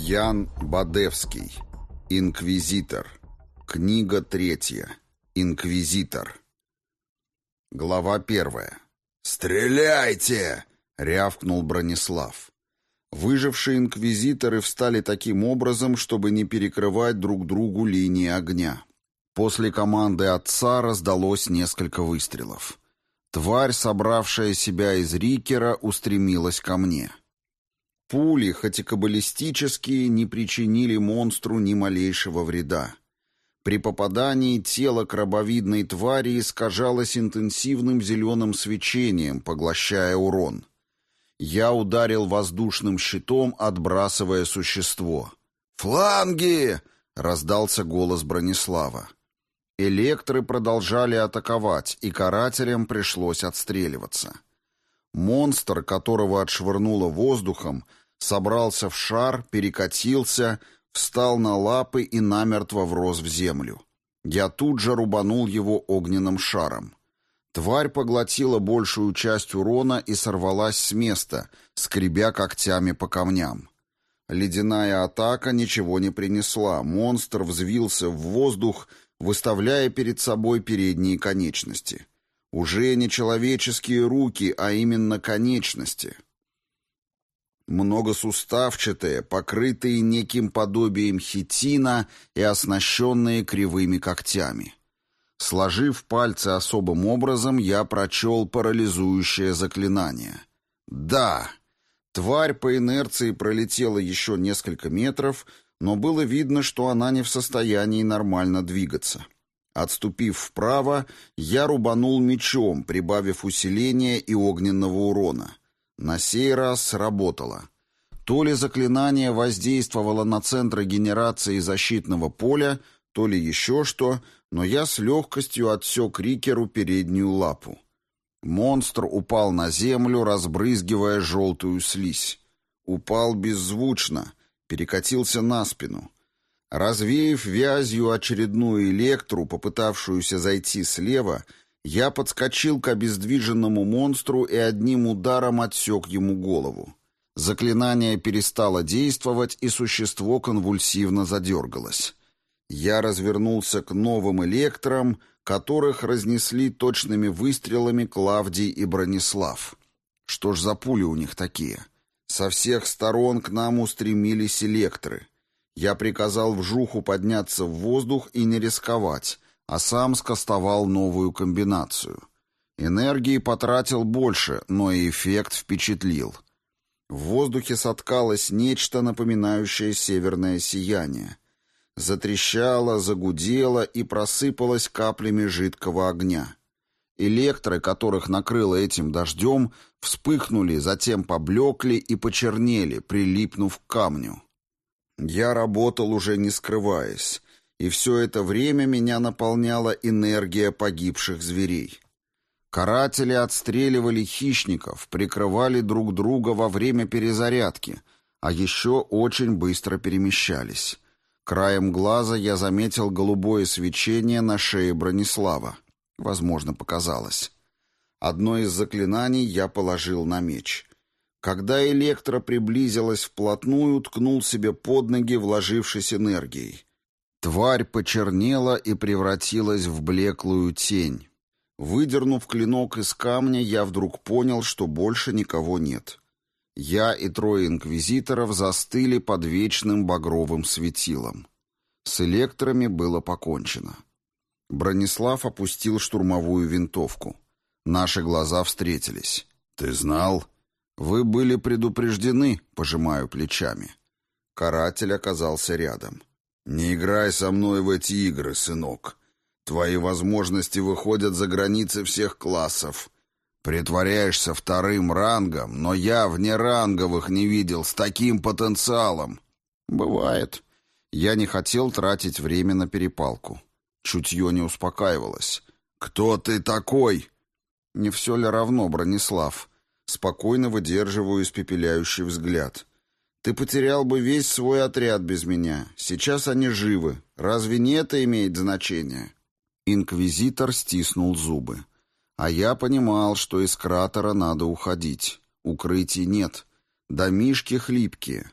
Ян Бадевский. Инквизитор. Книга 3. Инквизитор. Глава 1. «Стреляйте!» — рявкнул Бронислав. Выжившие инквизиторы встали таким образом, чтобы не перекрывать друг другу линии огня. После команды отца раздалось несколько выстрелов. Тварь, собравшая себя из Рикера, устремилась ко мне. Пули, хоть и каббалистические, не причинили монстру ни малейшего вреда. При попадании тело крабовидной твари искажалось интенсивным зеленым свечением, поглощая урон. Я ударил воздушным щитом, отбрасывая существо. «Фланги!» — раздался голос Бронислава. Электры продолжали атаковать, и карателям пришлось отстреливаться. Монстр, которого отшвырнуло воздухом, собрался в шар, перекатился, встал на лапы и намертво врос в землю. Я тут же рубанул его огненным шаром. Тварь поглотила большую часть урона и сорвалась с места, скребя когтями по камням. Ледяная атака ничего не принесла, монстр взвился в воздух, выставляя перед собой передние конечности. Уже не человеческие руки, а именно конечности. Многосуставчатые, покрытые неким подобием хитина и оснащенные кривыми когтями. Сложив пальцы особым образом, я прочел парализующее заклинание. «Да!» Тварь по инерции пролетела еще несколько метров, но было видно, что она не в состоянии нормально двигаться. Отступив вправо, я рубанул мечом, прибавив усиления и огненного урона. На сей раз сработало. То ли заклинание воздействовало на центры генерации защитного поля, то ли еще что, но я с легкостью отсек Рикеру переднюю лапу. Монстр упал на землю, разбрызгивая желтую слизь. Упал беззвучно, перекатился на спину. Развеяв вязью очередную электру, попытавшуюся зайти слева, я подскочил к обездвиженному монстру и одним ударом отсек ему голову. Заклинание перестало действовать, и существо конвульсивно задергалось. Я развернулся к новым электрам, которых разнесли точными выстрелами Клавдий и Бронислав. Что ж за пули у них такие? Со всех сторон к нам устремились электры. Я приказал вжуху подняться в воздух и не рисковать, а сам скостовал новую комбинацию. Энергии потратил больше, но и эффект впечатлил. В воздухе соткалось нечто, напоминающее северное сияние. Затрещало, загудело и просыпалось каплями жидкого огня. Электры, которых накрыло этим дождем, вспыхнули, затем поблекли и почернели, прилипнув к камню. Я работал уже не скрываясь, и все это время меня наполняла энергия погибших зверей. Каратели отстреливали хищников, прикрывали друг друга во время перезарядки, а еще очень быстро перемещались. Краем глаза я заметил голубое свечение на шее Бронислава. Возможно, показалось. Одно из заклинаний я положил на меч. Когда электро приблизилась вплотную, ткнул себе под ноги, вложившись энергией. Тварь почернела и превратилась в блеклую тень. Выдернув клинок из камня, я вдруг понял, что больше никого нет. Я и трое инквизиторов застыли под вечным багровым светилом. С электрами было покончено. Бронислав опустил штурмовую винтовку. Наши глаза встретились. «Ты знал?» «Вы были предупреждены», — пожимаю плечами. Каратель оказался рядом. «Не играй со мной в эти игры, сынок. Твои возможности выходят за границы всех классов. Притворяешься вторым рангом, но я внеранговых не видел с таким потенциалом». «Бывает». Я не хотел тратить время на перепалку. Чутье не успокаивалось. «Кто ты такой?» «Не все ли равно, Бронислав?» Спокойно выдерживаю испепеляющий взгляд. «Ты потерял бы весь свой отряд без меня. Сейчас они живы. Разве не это имеет значение?» Инквизитор стиснул зубы. А я понимал, что из кратера надо уходить. Укрытий нет. Домишки хлипкие.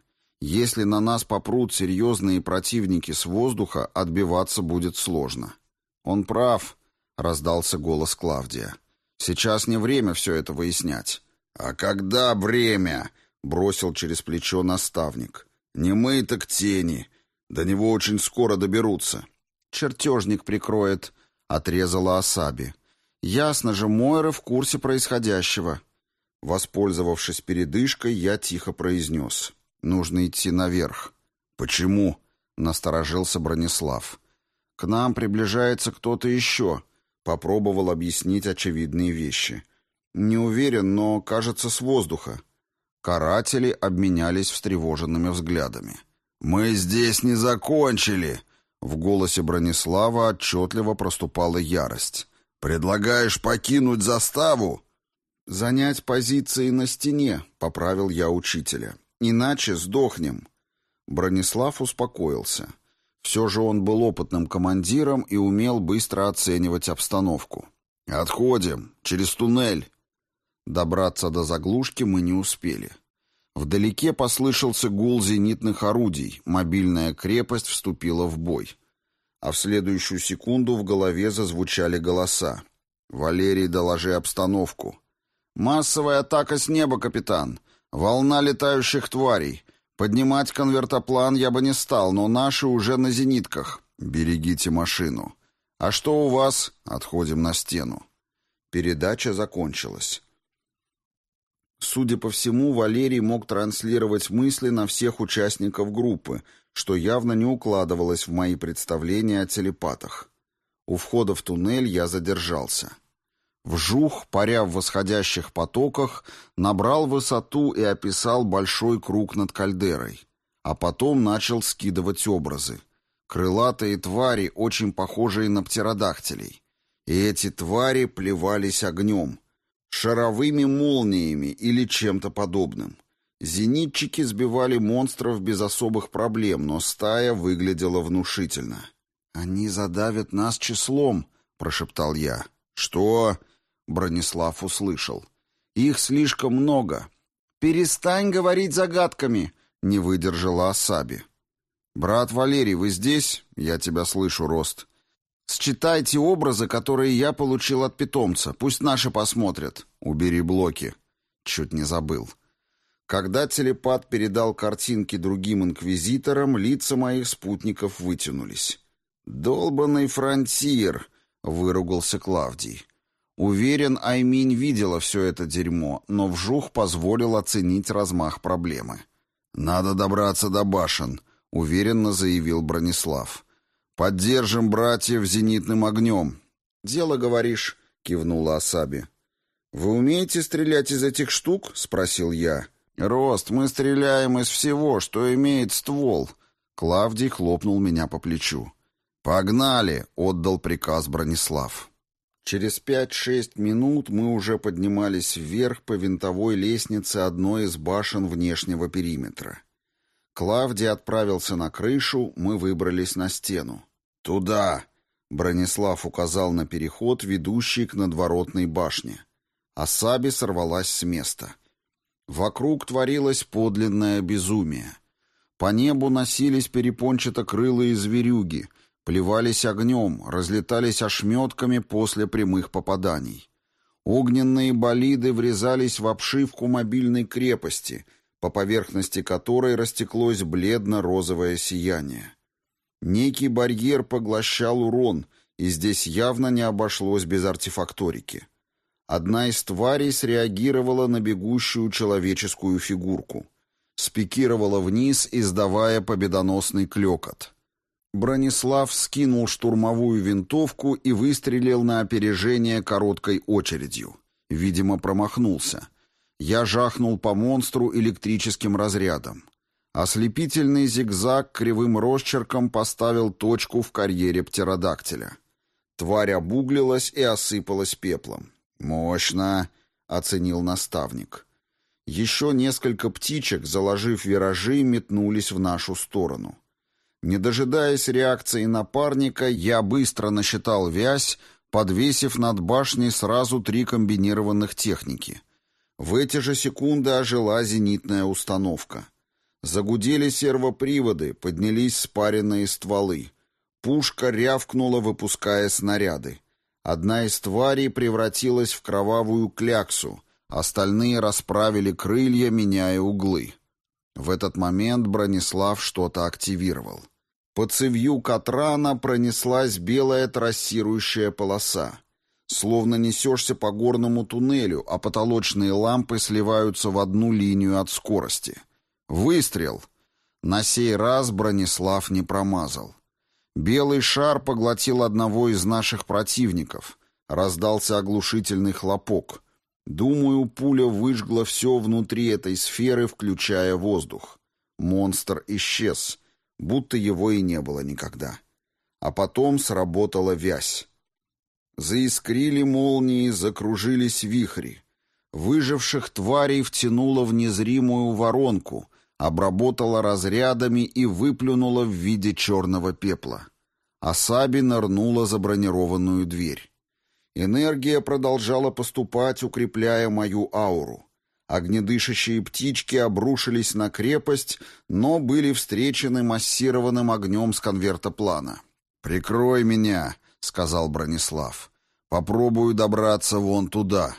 Если на нас попрут серьезные противники с воздуха, отбиваться будет сложно. Он прав, раздался голос Клавдия. Сейчас не время все это выяснять. А когда время? Бросил через плечо наставник. Не мы, так тени. До него очень скоро доберутся. Чертежник прикроет, отрезала Асаби. Ясно же, Мойра в курсе происходящего. Воспользовавшись передышкой, я тихо произнес. Нужно идти наверх. Почему? Насторожился Бронислав. К нам приближается кто-то еще. Попробовал объяснить очевидные вещи. Не уверен, но, кажется, с воздуха. Каратели обменялись встревоженными взглядами. «Мы здесь не закончили!» В голосе Бронислава отчетливо проступала ярость. «Предлагаешь покинуть заставу?» «Занять позиции на стене», — поправил я учителя. «Иначе сдохнем». Бронислав успокоился. Все же он был опытным командиром и умел быстро оценивать обстановку. «Отходим. Через туннель». Добраться до заглушки мы не успели. Вдалеке послышался гул зенитных орудий, мобильная крепость вступила в бой. А в следующую секунду в голове зазвучали голоса. «Валерий, доложи обстановку». «Массовая атака с неба, капитан. Волна летающих тварей. Поднимать конвертоплан я бы не стал, но наши уже на зенитках. Берегите машину. А что у вас?» «Отходим на стену». Передача закончилась. Судя по всему, Валерий мог транслировать мысли на всех участников группы, что явно не укладывалось в мои представления о телепатах. У входа в туннель я задержался. Вжух, паря в восходящих потоках, набрал высоту и описал большой круг над кальдерой. А потом начал скидывать образы. Крылатые твари, очень похожие на птеродактилей. И эти твари плевались огнем. Шаровыми молниями или чем-то подобным. Зенитчики сбивали монстров без особых проблем, но стая выглядела внушительно. «Они задавят нас числом», — прошептал я. «Что?» — Бронислав услышал. «Их слишком много». «Перестань говорить загадками», — не выдержала Асаби. «Брат Валерий, вы здесь? Я тебя слышу, Рост». «Считайте образы, которые я получил от питомца. Пусть наши посмотрят». «Убери блоки». Чуть не забыл. Когда телепат передал картинки другим инквизиторам, лица моих спутников вытянулись. «Долбанный фронтир», — выругался Клавдий. Уверен, Айминь видела все это дерьмо, но вжух позволил оценить размах проблемы. «Надо добраться до башен», — уверенно заявил Бронислав. «Поддержим братьев зенитным огнем». «Дело, говоришь», — кивнула Асаби. «Вы умеете стрелять из этих штук?» — спросил я. «Рост, мы стреляем из всего, что имеет ствол». Клавдий хлопнул меня по плечу. «Погнали!» — отдал приказ Бронислав. Через 5-6 минут мы уже поднимались вверх по винтовой лестнице одной из башен внешнего периметра. Клавдий отправился на крышу, мы выбрались на стену. «Туда!» — Бронислав указал на переход, ведущий к надворотной башне. Асаби сорвалась с места. Вокруг творилось подлинное безумие. По небу носились перепончато-крылые зверюги, плевались огнем, разлетались ошметками после прямых попаданий. Огненные болиды врезались в обшивку мобильной крепости, по поверхности которой растеклось бледно-розовое сияние. Некий барьер поглощал урон, и здесь явно не обошлось без артефакторики. Одна из тварей среагировала на бегущую человеческую фигурку. Спикировала вниз, издавая победоносный клёкот. Бронислав скинул штурмовую винтовку и выстрелил на опережение короткой очередью. Видимо, промахнулся. Я жахнул по монстру электрическим разрядом. Ослепительный зигзаг кривым росчерком поставил точку в карьере птеродактиля. Тварь обуглилась и осыпалась пеплом. «Мощно», — оценил наставник. Еще несколько птичек, заложив виражи, метнулись в нашу сторону. Не дожидаясь реакции напарника, я быстро насчитал вязь, подвесив над башней сразу 3 комбинированных техники. В эти же секунды ожила зенитная установка. Загудели сервоприводы, поднялись спаренные стволы. Пушка рявкнула, выпуская снаряды. Одна из тварей превратилась в кровавую кляксу, остальные расправили крылья, меняя углы. В этот момент Бронислав что-то активировал. По цевью Катрана пронеслась белая трассирующая полоса. Словно несешься по горному туннелю, а потолочные лампы сливаются в одну линию от скорости. Выстрел! На сей раз Бронислав не промазал. Белый шар поглотил одного из наших противников. Раздался оглушительный хлопок. Думаю, пуля выжгла все внутри этой сферы, включая воздух. Монстр исчез, будто его и не было никогда. А потом сработала вязь. Заискрили молнии, закружились вихри. Выживших тварей втянуло в незримую воронку, обработала разрядами и выплюнула в виде черного пепла. Асаби нырнула за бронированную дверь. Энергия продолжала поступать, укрепляя мою ауру. Огнедышащие птички обрушились на крепость, но были встречены массированным огнем с конвертоплана. «Прикрой меня», — сказал Бронислав. «Попробую добраться вон туда».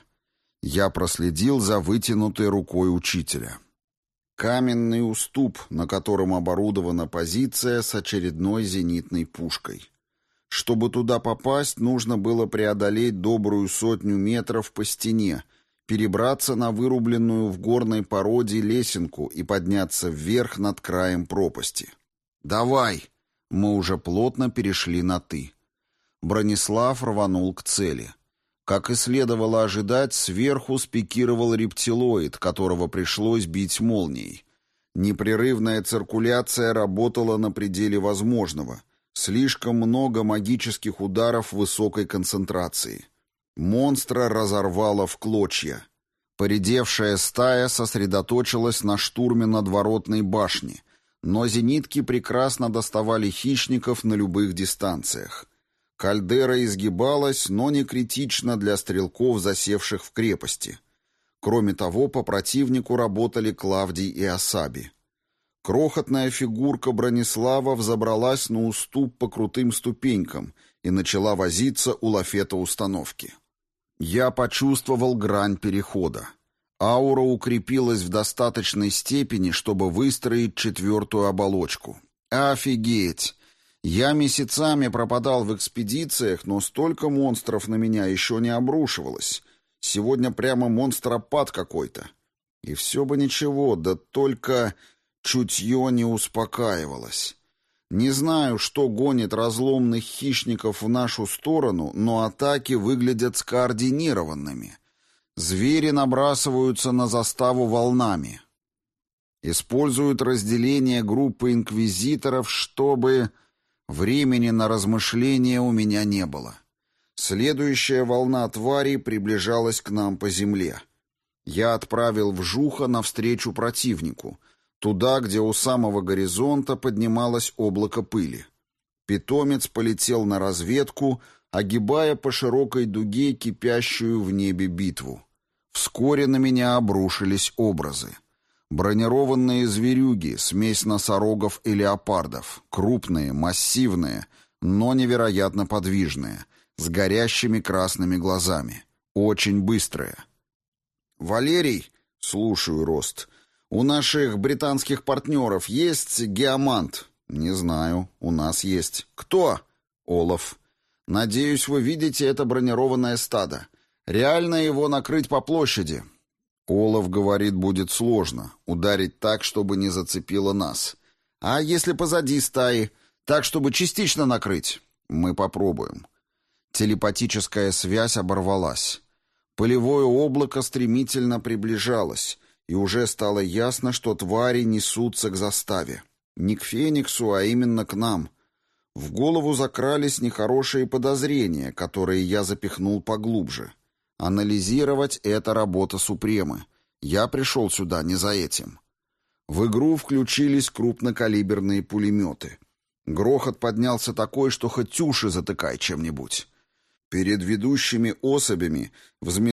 Я проследил за вытянутой рукой учителя. Каменный уступ, на котором оборудована позиция с очередной зенитной пушкой. Чтобы туда попасть, нужно было преодолеть добрую 100 метров по стене, перебраться на вырубленную в горной породе лесенку и подняться вверх над краем пропасти. «Давай!» Мы уже плотно перешли на «ты». Бронислав рванул к цели. Как и следовало ожидать, сверху спикировал рептилоид, которого пришлось бить молнией. Непрерывная циркуляция работала на пределе возможного. Слишком много магических ударов высокой концентрации. Монстра разорвало в клочья. Поредевшая стая сосредоточилась на штурме надворотной башни, но зенитки прекрасно доставали хищников на любых дистанциях. Кальдера изгибалась, но не критично для стрелков, засевших в крепости. Кроме того, по противнику работали Клавдий и Асаби. Крохотная фигурка Бронислава взобралась на уступ по крутым ступенькам и начала возиться у лафета установки. Я почувствовал грань перехода. Аура укрепилась в достаточной степени, чтобы выстроить 4-ю оболочку. Офигеть! Я месяцами пропадал в экспедициях, но столько монстров на меня еще не обрушивалось. Сегодня прямо монстропад какой-то. И все бы ничего, да только чутье не успокаивалось. Не знаю, что гонит разломных хищников в нашу сторону, но атаки выглядят скоординированными. Звери набрасываются на заставу волнами. Используют разделение группы инквизиторов, чтобы... Времени на размышления у меня не было. Следующая волна тварей приближалась к нам по земле. Я отправил вжуха навстречу противнику, туда, где у самого горизонта поднималось облако пыли. Питомец полетел на разведку, огибая по широкой дуге кипящую в небе битву. Вскоре на меня обрушились образы. Бронированные зверюги, смесь носорогов и леопардов, крупные, массивные, но невероятно подвижные, с горящими красными глазами, очень быстрые. «Валерий?» — слушаю, Рост. «У наших британских партнеров есть геомант?» «Не знаю, у нас есть». «Кто?» «Олаф». «Надеюсь, вы видите это бронированное стадо. Реально его накрыть по площади?» Олаф говорит, будет сложно. Ударить так, чтобы не зацепило нас. А если позади стаи? Так, чтобы частично накрыть? Мы попробуем. Телепатическая связь оборвалась. Пылевое облако стремительно приближалось, и уже стало ясно, что твари несутся к заставе. Не к Фениксу, а именно к нам. В голову закрались нехорошие подозрения, которые я запихнул поглубже. Анализировать — это работа Супремы. Я пришел сюда не за этим. В игру включились крупнокалиберные пулеметы. Грохот поднялся такой, что хоть уши затыкай чем-нибудь. Перед ведущими особями взметнулся